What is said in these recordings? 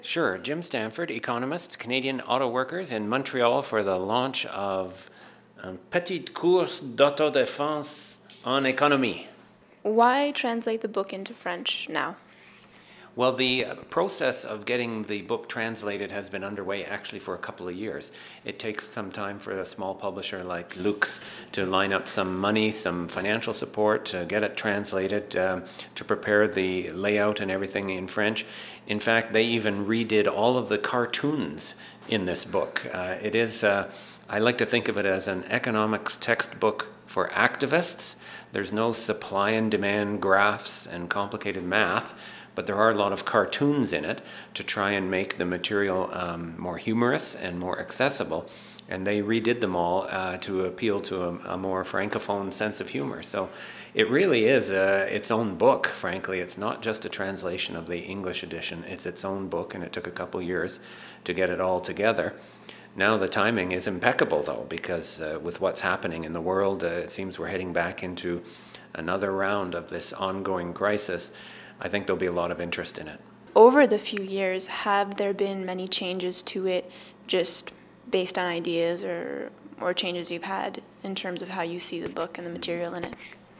Sure. Jim Stanford, economist, Canadian auto workers in Montreal for the launch of un petit cours d'autodéfense en économie. Why translate the book into French now? Well, the process of getting the book translated has been underway actually for a couple of years. It takes some time for a small publisher like Lux to line up some money, some financial support to get it translated, to prepare the layout and everything in French. In fact, they even redid all of the cartoons in this book. It is, I like to think of it as an economics textbook for activists. There's no supply and demand graphs and complicated math, but there are a lot of cartoons in it to try and make the material more humorous and more accessible. And they redid them all to appeal to a more francophone sense of humor. So it really is its own book, frankly. It's not just a translation of the English edition. It's its own book, and it took a couple years to get it all together. Now the timing is impeccable, though, because with what's happening in the world, it seems we're heading back into another round of this ongoing crisis. I think there'll be a lot of interest in it. Over the few years, have there been many changes to it just based on ideas or changes you've had in terms of how you see the book and the material in it?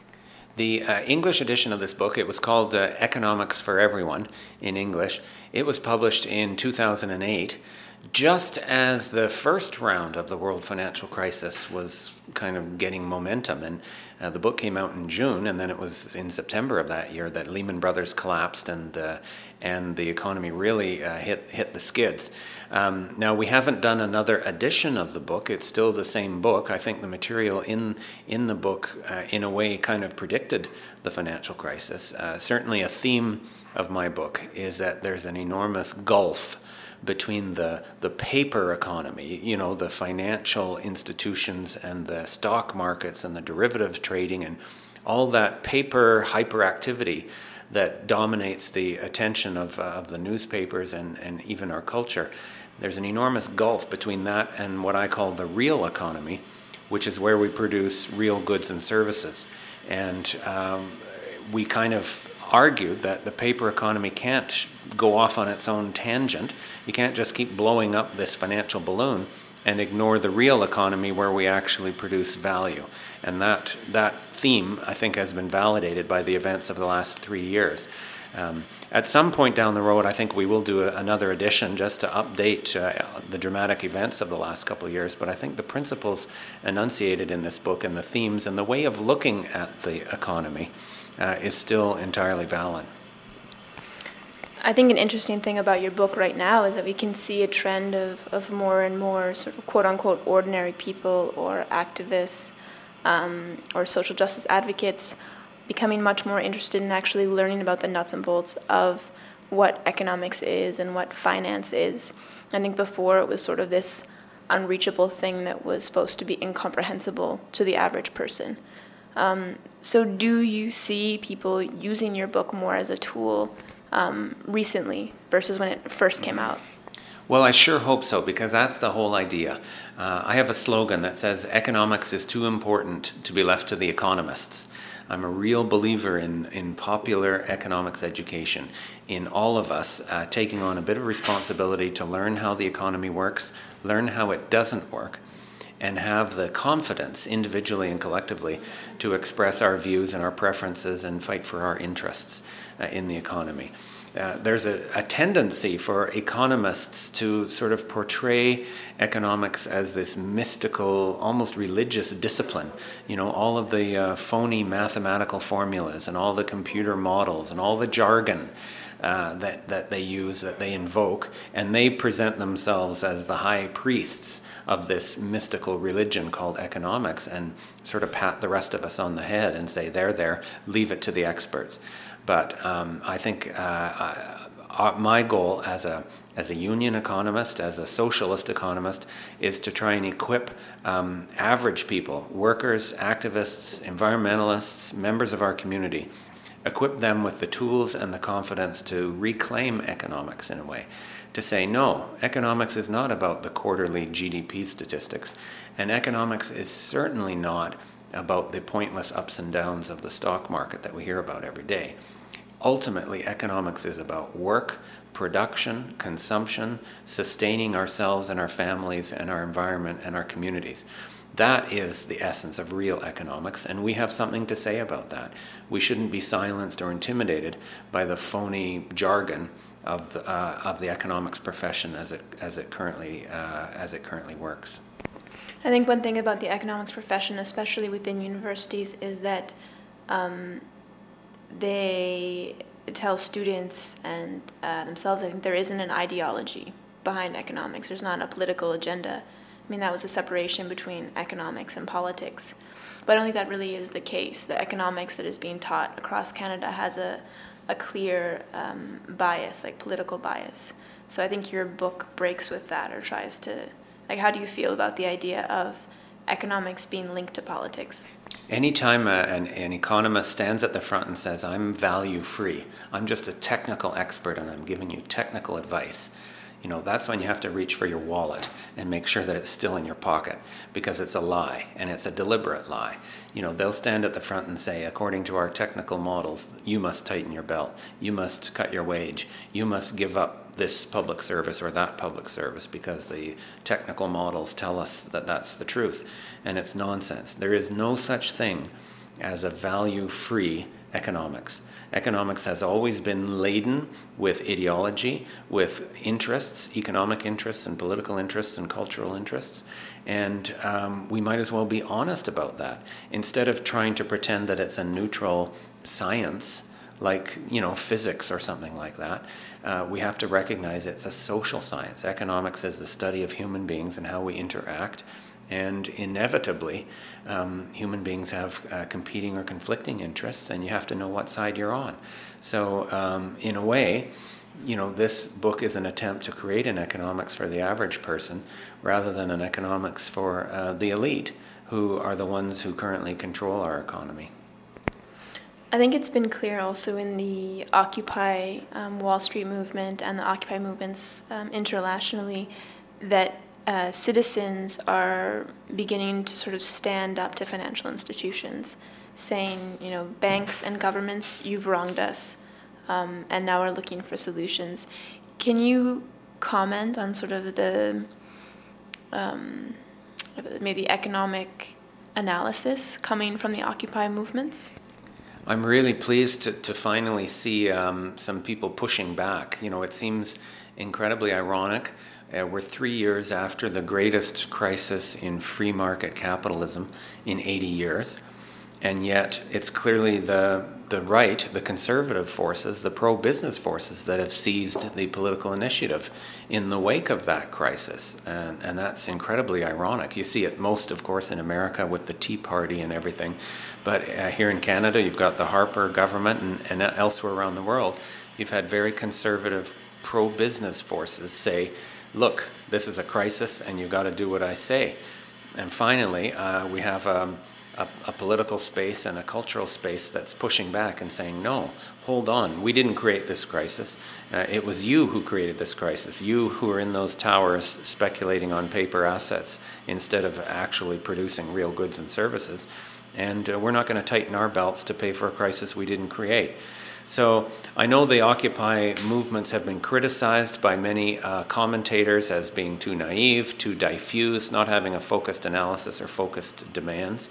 The English edition of this book, it was called Economics for Everyone in English. It was published in 2008, just as the first round of the world financial crisis was kind of getting momentum. And the book came out in June, and then it was in September of that year that Lehman Brothers collapsed and the economy really hit the skids. Now, we haven't done another edition of the book. It's still the same book. I think the material in the book, in a way, kind of predicted the financial crisis. Certainly a theme of my book is that there's an enormous gulf between the paper economy, the financial institutions and the stock markets and the derivatives trading and all that paper hyperactivity that dominates the attention of the newspapers and even our culture. There's an enormous gulf between that and what I call the real economy, which is where we produce real goods and services. And we kind of argued that the paper economy can't go off on its own tangent. You can't just keep blowing up this financial balloon and ignore the real economy where we actually produce value. And that theme, I think, has been validated by the events of the last 3 years. At some point down the road, I think we will do another edition just to update the dramatic events of the last couple of years. But I think the principles enunciated in this book and the themes and the way of looking at the economy is still entirely valid. I think an interesting thing about your book right now is that we can see a trend of more and more sort of quote-unquote ordinary people or activists or social justice advocates becoming much more interested in actually learning about the nuts and bolts of what economics is and what finance is. I think before it was sort of this unreachable thing that was supposed to be incomprehensible to the average person. So do you see people using your book more as a tool recently versus when it first came out? Well, I sure hope so, because that's the whole idea. I have a slogan that says, economics is too important to be left to the economists. I'm a real believer in popular economics education, in all of us taking on a bit of responsibility to learn how the economy works, learn how it doesn't work, and have the confidence, individually and collectively, to express our views and our preferences and fight for our interests in the economy. There's a tendency for economists to sort of portray economics as this mystical, almost religious discipline. All of the phony mathematical formulas and all the computer models and all the jargon that they use, that they invoke, and they present themselves as the high priests of this mystical religion called economics and sort of pat the rest of us on the head and say, there, leave it to the experts. But I think my goal as a union economist, as a socialist economist, is to try and equip average people, workers, activists, environmentalists, members of our community, equip them with the tools and the confidence to reclaim economics in a way. To say, no, economics is not about the quarterly GDP statistics, and economics is certainly not about the pointless ups and downs of the stock market that we hear about every day. Ultimately, economics is about work, production, consumption, sustaining ourselves and our families and our environment and our communities. That is the essence of real economics, and we have something to say about that. We shouldn't be silenced or intimidated by the phony jargon of the economics profession as it currently works. I think one thing about the economics profession, especially within universities, is that they tell students and themselves, I think there isn't an ideology behind economics. There's not a political agenda. I mean, that was a separation between economics and politics. But I don't think that really is the case. The economics that is being taught across Canada has a clear bias, like political bias. So I think your book breaks with that, or tries to, like, how do you feel about the idea of economics being linked to politics? Anytime an economist stands at the front and says, I'm value-free, I'm just a technical expert and I'm giving you technical advice, that's when you have to reach for your wallet and make sure that it's still in your pocket, because it's a lie, and it's a deliberate lie. They'll stand at the front and say, according to our technical models, you must tighten your belt, you must cut your wage, you must give up this public service or that public service because the technical models tell us that that's the truth. And it's nonsense. There is no such thing as a value-free economics. Economics has always been laden with ideology, with interests, economic interests and political interests and cultural interests. And we might as well be honest about that. Instead of trying to pretend that it's a neutral science, like, physics or something like that, we have to recognize it's a social science. Economics is the study of human beings and how we interact. And inevitably, human beings have competing or conflicting interests, and you have to know what side you're on. So in a way, this book is an attempt to create an economics for the average person rather than an economics for the elite, who are the ones who currently control our economy. I think it's been clear also in the Occupy Wall Street movement and the Occupy movements internationally that citizens are beginning to sort of stand up to financial institutions, saying, banks and governments, you've wronged us, and now we're looking for solutions. Can you comment on sort of the maybe economic analysis coming from the Occupy movements? I'm really pleased to finally see some people pushing back. It seems incredibly ironic. We're 3 years after the greatest crisis in free market capitalism in 80 years, and yet it's clearly the right, the conservative forces, the pro-business forces that have seized the political initiative in the wake of that crisis, and that's incredibly ironic. You see it most, of course, in America with the Tea Party and everything, but here in Canada you've got the Harper government, and elsewhere around the world you've had very conservative pro-business forces say, look, this is a crisis and you've got to do what I say. And finally, we have a political space and a cultural space that's pushing back and saying, no, hold on, we didn't create this crisis. It was you who created this crisis, you who are in those towers speculating on paper assets instead of actually producing real goods and services. And we're not going to tighten our belts to pay for a crisis we didn't create. So I know the Occupy movements have been criticized by many commentators as being too naive, too diffuse, not having a focused analysis or focused demands.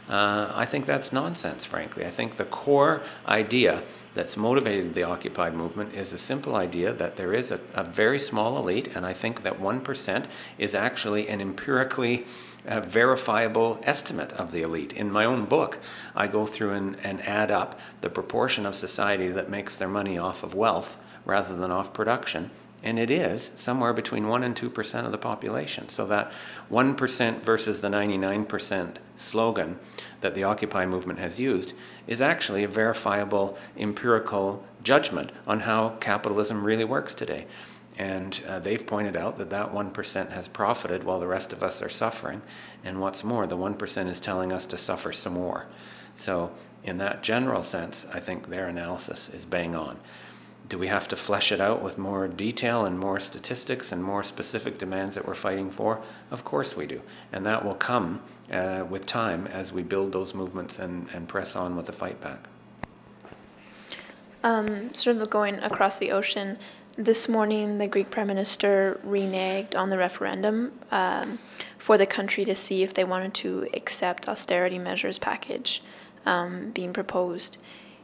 I think that's nonsense, frankly. I think the core idea that's motivated the Occupy movement is a simple idea that there is a very small elite, and I think that 1% is actually an empirically verifiable estimate of the elite. In my own book, I go through and add up the proportion of society that makes their money off of wealth rather than off production, and it is somewhere between 1% and 2% of the population. So that 1% versus the 99% slogan that the Occupy movement has used is actually a verifiable empirical judgment on how capitalism really works today. And they've pointed out that 1% has profited while the rest of us are suffering. And what's more, the 1% is telling us to suffer some more. So in that general sense, I think their analysis is bang on. Do we have to flesh it out with more detail and more statistics and more specific demands that we're fighting for? Of course we do. And that will come with time as we build those movements and press on with the fight back. Sort of going across the ocean, This morning, the Greek Prime Minister reneged on the referendum for the country to see if they wanted to accept austerity measures package being proposed.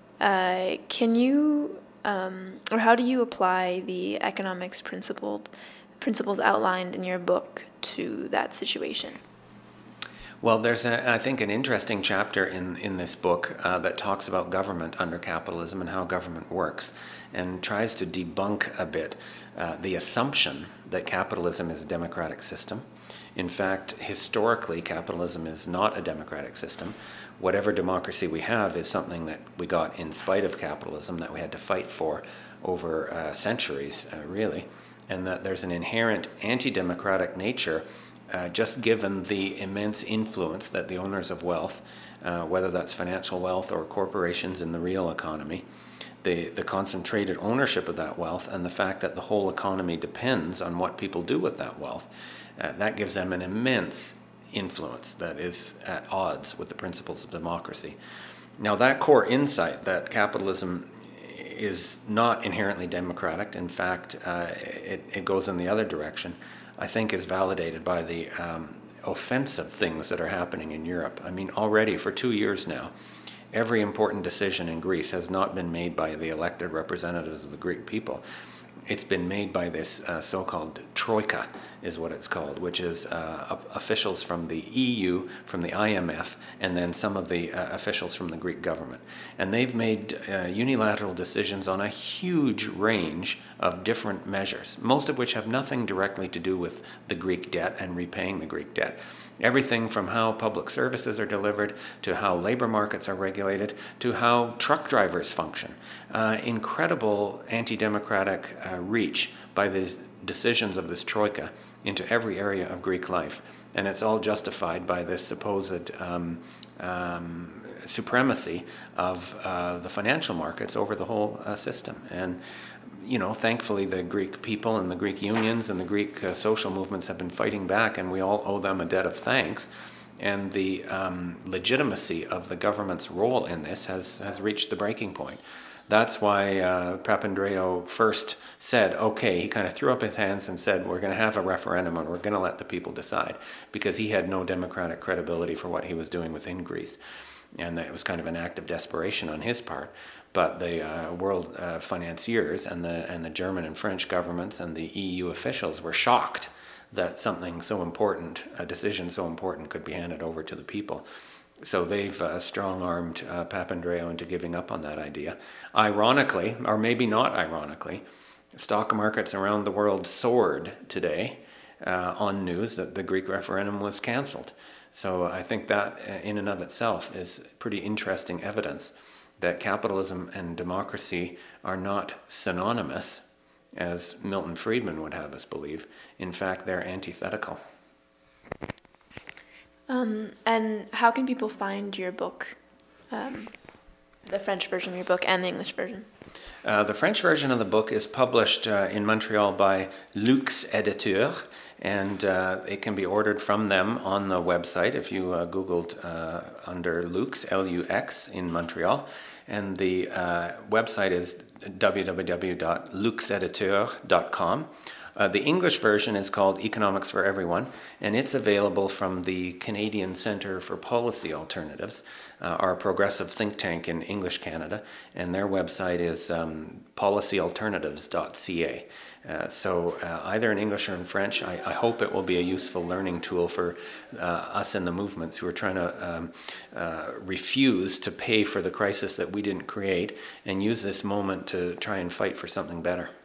Can you, or how do you apply the economics principles outlined in your book to that situation? Well, there's, I think, an interesting chapter in this book that talks about government under capitalism and how government works, and tries to debunk a bit the assumption that capitalism is a democratic system. In fact, historically, capitalism is not a democratic system. Whatever democracy we have is something that we got in spite of capitalism, that we had to fight for over centuries, really, and that there's an inherent anti-democratic nature just given the immense influence that the owners of wealth, whether that's financial wealth or corporations in the real economy, the concentrated ownership of that wealth, and the fact that the whole economy depends on what people do with that wealth, that gives them an immense influence that is at odds with the principles of democracy. Now, that core insight that capitalism is not inherently democratic, in fact, it goes in the other direction, I think is validated by the offensive things that are happening in Europe. I mean, already for 2 years now, every important decision in Greece has not been made by the elected representatives of the Greek people. It's been made by this so-called troika, is what it's called, which is officials from the EU, from the IMF, and then some of the officials from the Greek government. And they've made unilateral decisions on a huge range of different measures, most of which have nothing directly to do with the Greek debt and repaying the Greek debt. Everything from how public services are delivered, to how labor markets are regulated, to how truck drivers function. Incredible anti-democratic reach by the decisions of this troika into every area of Greek life. And it's all justified by this supposed supremacy of the financial markets over the whole system. And thankfully the Greek people and the Greek unions and the Greek social movements have been fighting back, and we all owe them a debt of thanks. And the legitimacy of the government's role in this has reached the breaking point. That's why Papandreou first said, okay, he kind of threw up his hands and said, we're going to have a referendum and we're going to let the people decide, because he had no democratic credibility for what he was doing within Greece. And it was kind of an act of desperation on his part. But the world financiers and the German and French governments and the EU officials were shocked that something so important, a decision so important, could be handed over to the people. So they've strong-armed Papandreou into giving up on that idea. Ironically, or maybe not ironically, stock markets around the world soared today on news that the Greek referendum was cancelled. So I think that in and of itself is pretty interesting evidence that capitalism and democracy are not synonymous, as Milton Friedman would have us believe. In fact, they're antithetical. And how can people find your book, the French version of your book and the English version? The French version of the book is published in Montreal by Lux Éditeur, and it can be ordered from them on the website if you Googled under Lux, L-U-X, in Montreal. And the website is www.luxediteur.com. The English version is called Economics for Everyone, and it's available from the Canadian Centre for Policy Alternatives, our progressive think tank in English Canada, and their website is policyalternatives.ca. So either in English or in French, I hope it will be a useful learning tool for us in the movements who are trying to refuse to pay for the crisis that we didn't create and use this moment to try and fight for something better.